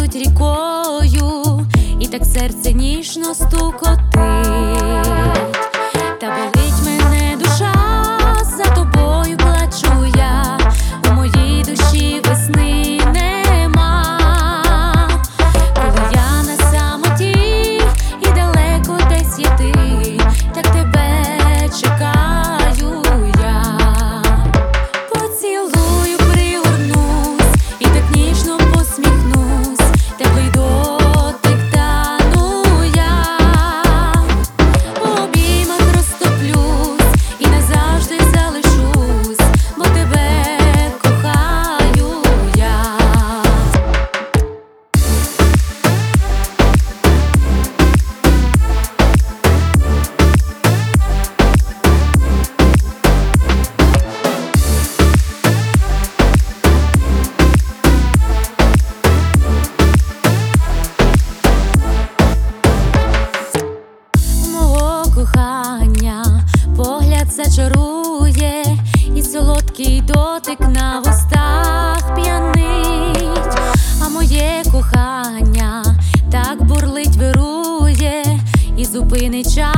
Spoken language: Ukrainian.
тонуть рікою, і так серце ніжно стукотить. Та болить мене душа, за тобою плачу я, у моїй душі весни нема. Коли я на самоті і далеко десь є ти, так тебе чекаю я. Поцілую, пригорнусь і так ніжно посміхнусь, теплий дотик тану я, в обіймах розтоплюсь і назавжди залишусь, бо тебе кохаю я. Мого кохання погляд зачарує, і солодкий дотик на вустах п'янить, а моє кохання так бурлить, вирує і зупинить час.